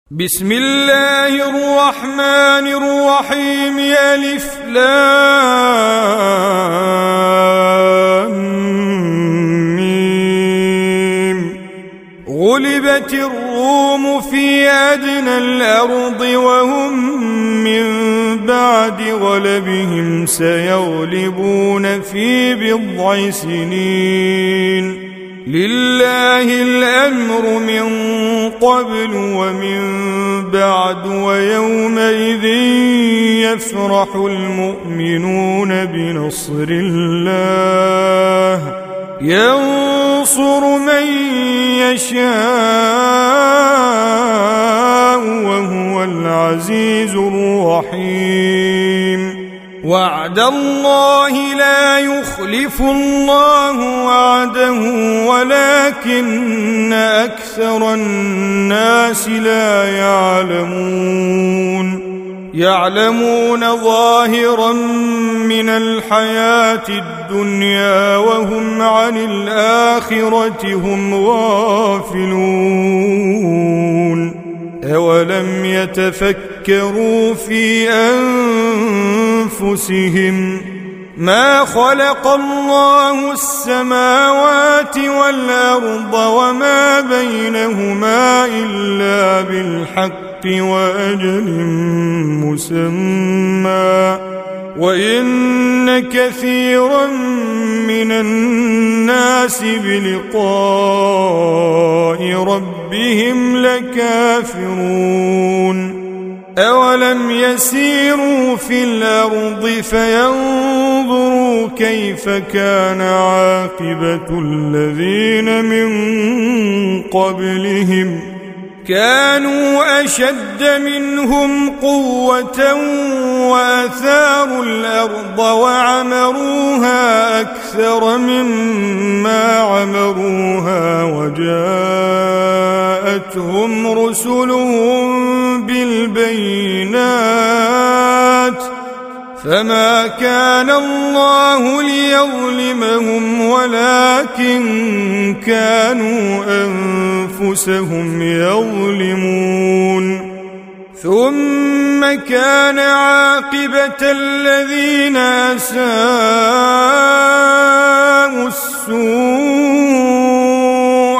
بسم الله الرحمن الرحيم. ألف لام ميم. غلبت الروم في أدنى الأرض وهم من بعد غلبهم سيغلبون في بضع سنين. لله الأمر من قبل ومن بعد ويومئذ يفرح المؤمنون بنصر الله ينصر من يشاء وهو العزيز الرحيم. وعد الله لا يخلف الله وعده ولكن أكثر الناس لا يعلمون ظاهرا من الحياة الدنيا وهم عن الآخرة هم غافلون. أولم يتفكروا في أنفسهم ما خلق الله السماوات والأرض وما بينهما إلا بالحق وأجل مسمى وإن كثيرا من الناس بلقاء ربهم لكافرون. أولم يسيروا في الأرض فينظروا كيف كان عاقبة الذين من قبلهم كانوا أشد منهم قوة وأثاروا الأرض وعمروها أكثر مما عمروها وجاءتهم رسلهم بالبينات فما كان الله ليظلمهم ولكن كانوا أنفسهم يظلمون. ثم كان عاقبة الذين أساءوا السوء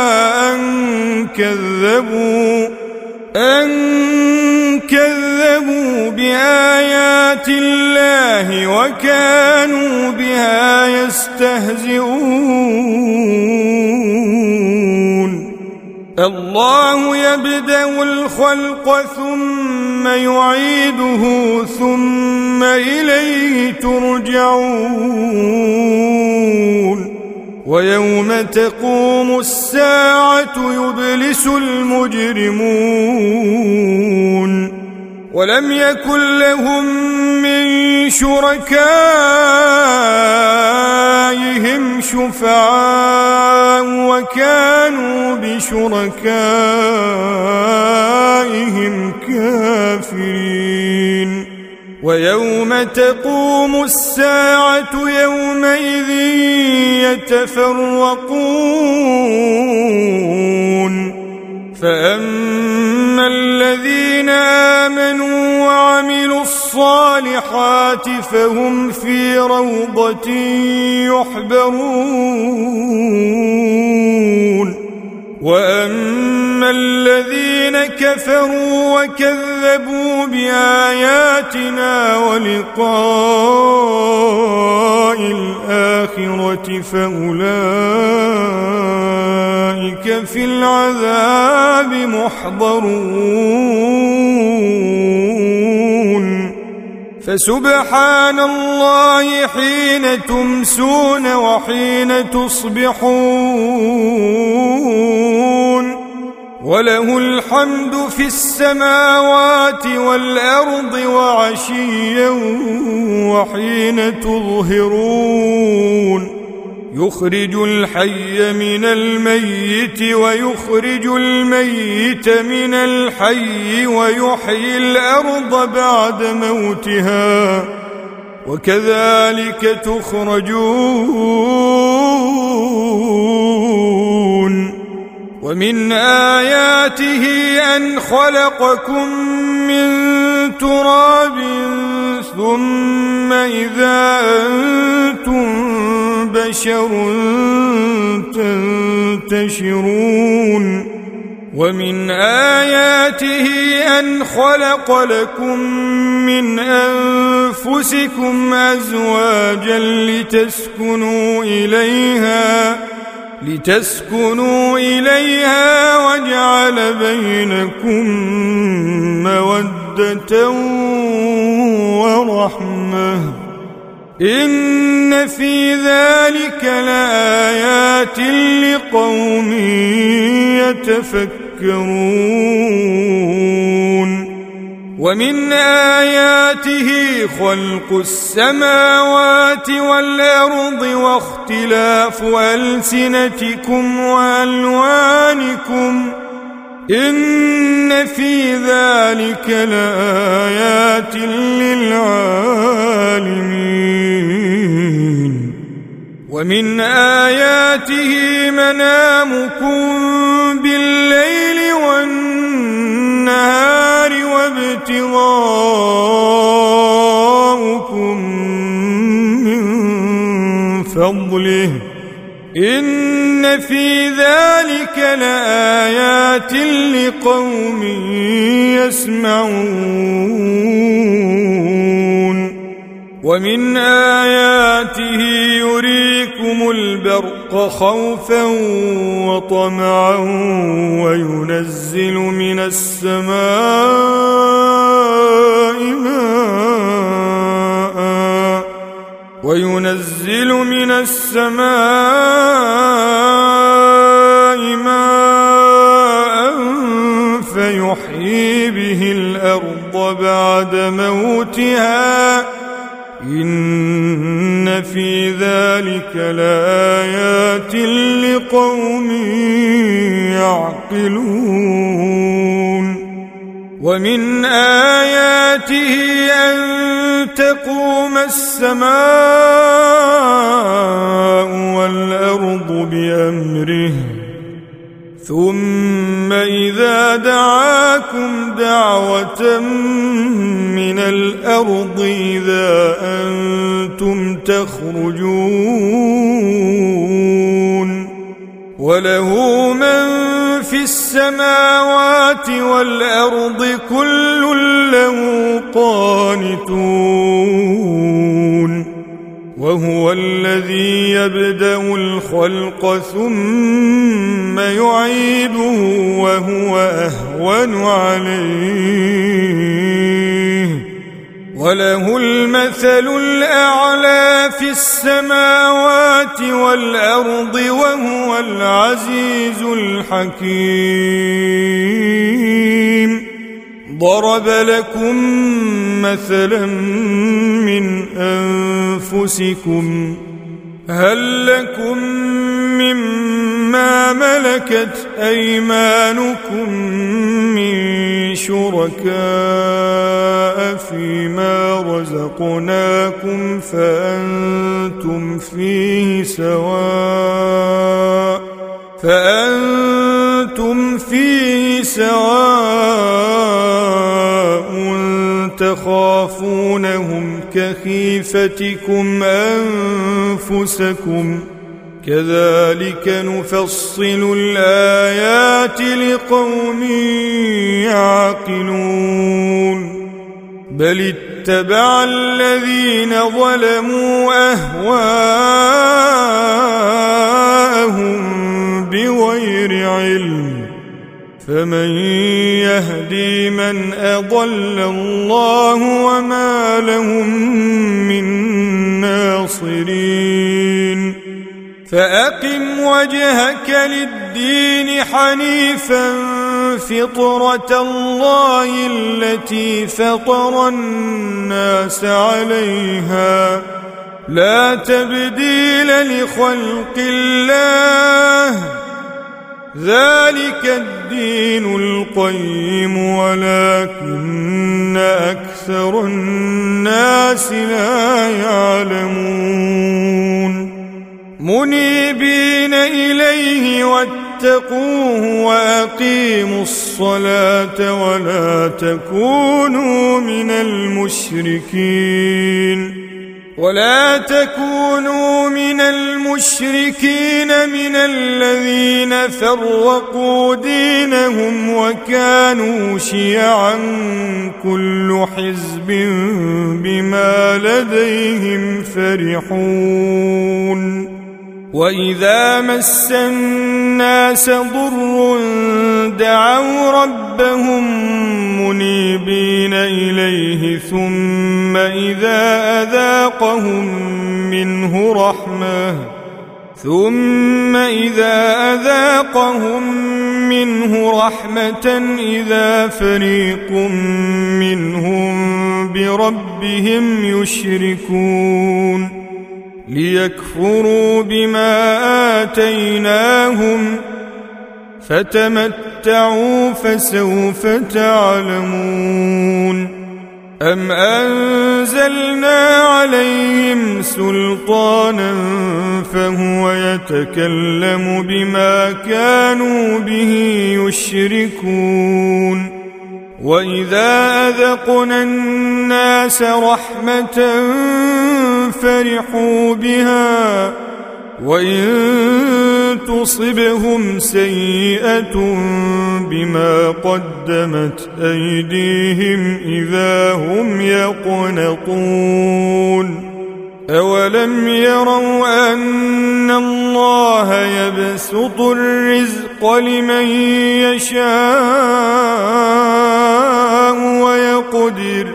أن كذبوا بآيات الله وكانوا بها يستهزئون. الله يبدأ الخلق ثم يعيده ثم إليه ترجعون. ويوم تقوم الساعة يبلس المجرمون ولم يكن لهم من شركائهم شفعاء وكانوا بشركائهم كافرين. ويوم تقوم الساعة يومئذ يتفرقون. فأما الذين آمنوا وعملوا الصالحات فهم في روضة يحبرون. وأما الذين كفروا وكذبوا بآياتنا ولقاء الآخرة فأولئك في العذاب محضرون. فسبحان الله حين تمسون وحين تصبحون وله الحمد في السماوات والأرض وعشيا وحين تظهرون. يخرج الحي من الميت ويخرج الميت من الحي ويحيي الأرض بعد موتها وكذلك تخرجون. ومن آياته أن خلقكم من تراب ثم إذا أنتم بشر تنتشرون ومن آياته أن خلق لكم من أنفسكم أزواجا لتسكنوا إليها وجعل بينكم مودة ورحمة إن في ذلك لآيات لقوم يتفكرون ومن آياته خلق السماوات والأرض واختلاف ألسنتكم وألوانكم إن في ذلك لآيات للعالمين ومن آياته منامكم بالليل والنهار وابتغاؤكم من فضله إن في ذلك لآيات لقوم يسمعون ومن آياته يريكم البرق خوفا وطمعا وينزل من السماء ماء فيحيي به الأرض بعد موتها إن في ذلك لآيات لقوم يعقلون ومن آياته أن تقوم السماء والأرض بأمره ثم إذا دعاكم دعوة من الأرض إذا أنتم تخرجون وله من في السماوات والأرض كل له قانتون وهو الذي يبدأ الخلق ثم يعيده وهو أهون عليه وله المثل الأعلى في السماوات والأرض وهو العزيز الحكيم ضرب لكم مثلا من أنفسكم هل لكم مما ملكت أيمانكم من شركاء فيما رزقناكم فأنتم فيه سواء تخافونهم كخيفتكم أنفسكم كذلك نفصل الآيات لقوم يعقلون بل اتبع الذين ظلموا أهواءهم بغير علم فمن يهدي من أضل الله وما لهم من ناصرين فأقم وجهك للدين حنيفا فطرة الله التي فطر الناس عليها لا تبديل لخلق الله ذلك الدين القيم ولكن أكثر الناس لا يعلمون منيبين إليه واتقوه وأقيموا الصلاة ولا تكونوا من المشركين من الذين فرقوا دينهم وكانوا شيعا كل حزب بما لديهم فرحون وإذا مس الناس ضر دعوا ربهم منيبين إليه ثم إذا أذاقهم منه رحمة إذا فريق منهم بربهم يشركون ليكفروا بما آتيناهم فتمتعوا فسوف تعلمون أم أنزلنا عليهم سلطانا فهو يتكلم بما كانوا به يشركون وإذا أذقنا الناس رحمة فرحوا بها وإن تصبهم سيئة بما قدمت أيديهم إذا هم يقنطون أولم يروا أن الله يبسط الرزق لمن يشاء ويقدر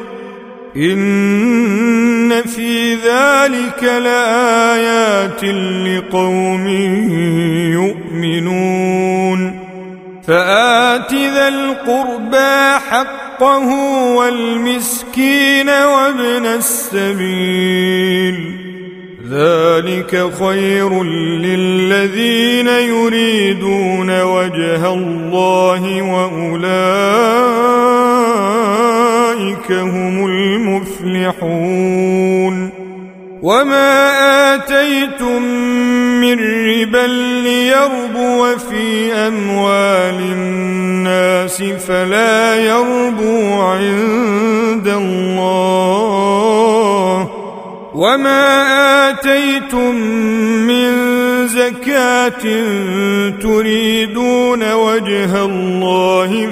إن في ذلك لآيات لقوم يؤمنون فآت ذا القربى حقه والمسكين وابن السبيل ذلك خير للذين يريدون وجه الله وأولئك هم المفلحون وما آتيتم من ربا ليربو في أموال الناس فلا يربو عند الله وما آتيتم من زكاة تريدون وجه الله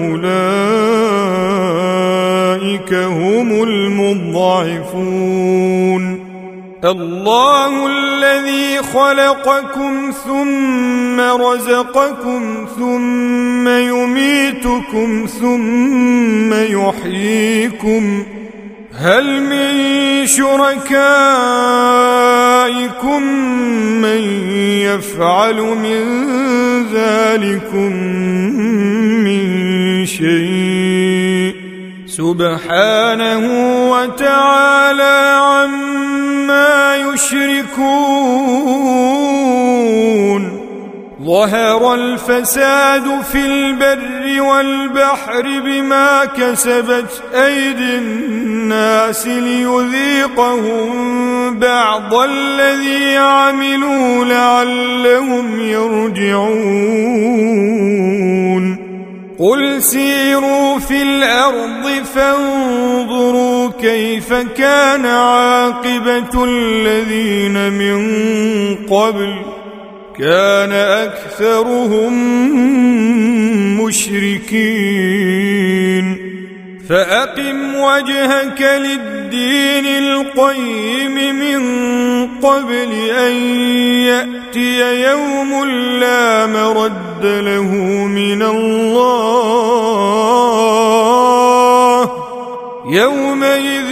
فأولئك هم المضاعفون الله الذي خلقكم ثم رزقكم ثم يميتكم ثم يحييكم هل من شركائكم من يفعل من ذلكم من شيء سبحانه وتعالى عما يشركون ظهر الفساد في البر والبحر بما كسبت أيدي الناس ليذيقهم بعض الذي عملوا لعلهم يرجعون قل سيروا في الأرض فانظروا كيف كان عاقبة الذين من قبل كان أكثرهم مشركين فأقم وجهك للدين القيم من قبل أن يأتي يوم لا مرد له من الله يومئذ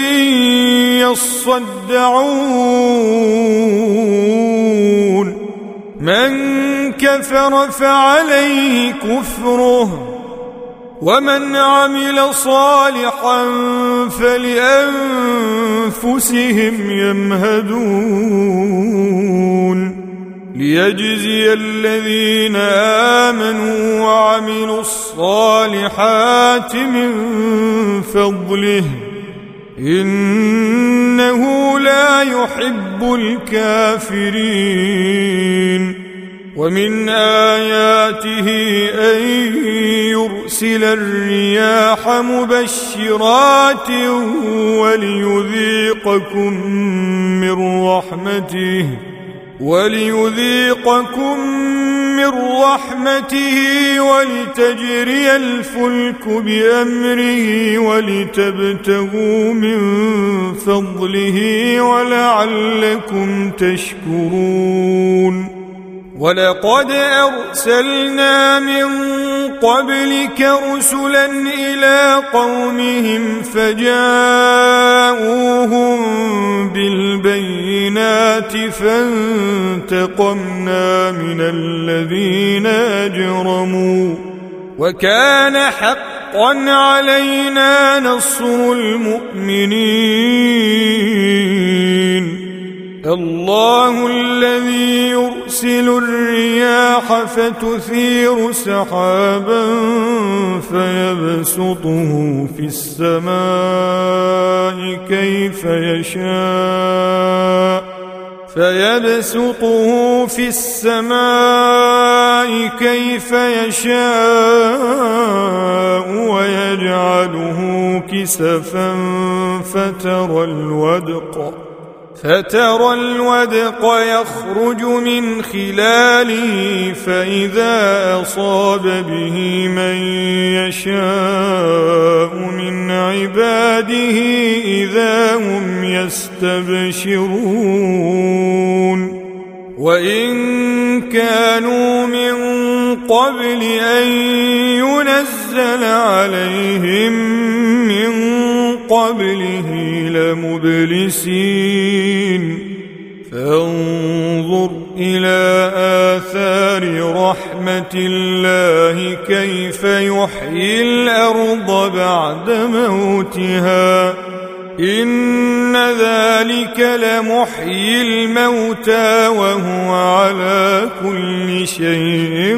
يصدعون من كفر فعليه كفره ومن عمل صالحا فلأنفسهم يمهدون ليجزي الذين آمنوا وعملوا الصالحات من فضله إنه لا يحب الكافرين ومن آياته أن يرسل الرياح مبشرات وليذيقكم من رحمته ولتجري الفلك بأمره ولتبتغوا من فضله ولعلكم تشكرون ولقد أرسلنا من قبلك رسلا إلى قومهم فجاءوهم بالبينات فانتقمنا من الذين أجرموا وكان حقا علينا نصر المؤمنين الله الذي يرسل الرياح فتثير سحابا فيبسطه في السماء كيف يشاء ويجعله كسفا فترى الودق يخرج من خلاله فإذا أصاب به من يشاء من عباده إذا هم يستبشرون وإن كانوا من قبل أن ينزل عليهم من قبله لمبلسين فانظر إلى آثار رحمة الله كيف يحيي الأرض بعد موتها إن ذلك لمحيي الموتى وهو على كل شيء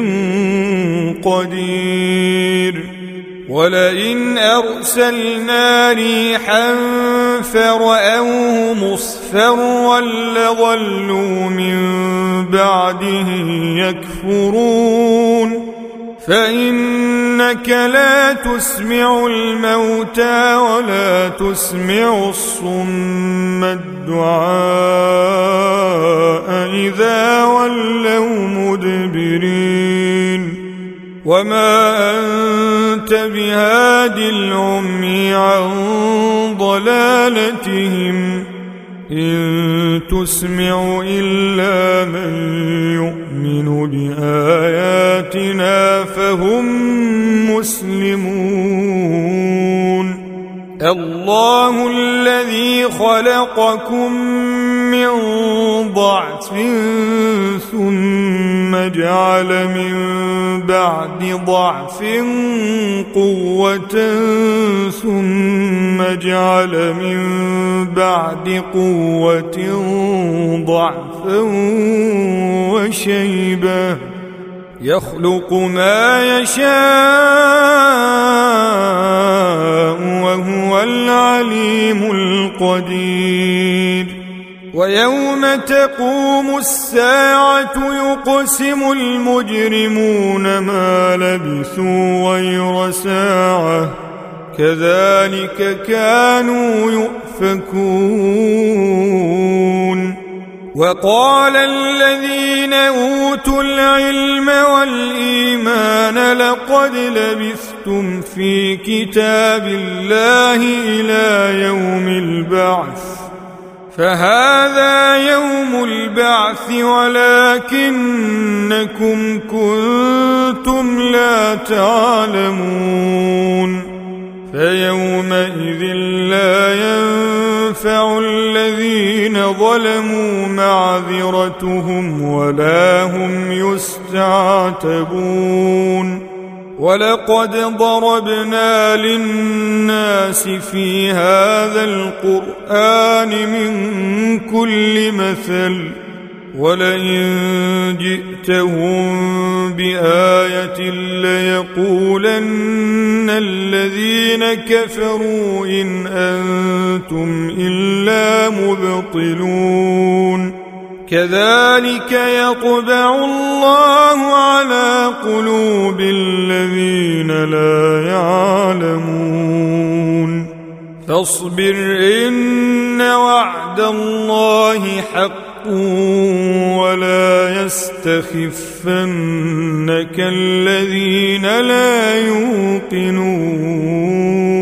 قدير ولئن أرسلنا ريحا فرأوه مصفرا لظلوا من بعده يكفرون فإنك لا تسمع الموتى ولا تسمع الصم الدعاء إذا ولوا مدبرين وما أنت بهاد العمي عن ضلالتهم إن تسمع إلا من يؤمن بآياتنا فهم مسلمون الله الذي خلقكم من ضعف ثم جعل من بعد ضعف قوة ثم جعل من بعد قوة ضعفا وشيبة يخلق ما يشاء وهو العليم القدير ويوم تقوم الساعة يقسم المجرمون ما لبثوا غير ساعة كذلك كانوا يؤفكون وقال الذين أوتوا العلم والإيمان لقد لبثتم في كتاب الله إلى يوم البعث فهذا يوم البعث ولكنكم كنتم لا تعلمون فيومئذ لا ينفع الذين ظلموا معذرتهم ولا هم يستعتبون ولقد ضربنا للناس في هذا القرآن من كل مثل ولئن جئتهم بآية ليقولن الذين كفروا إن أنتم إلا مبطلون كذلك يطبع الله على قلوب الذين لا يعلمون فاصبر إن وعد الله حق ولا يستخفنك الذين لا يوقنون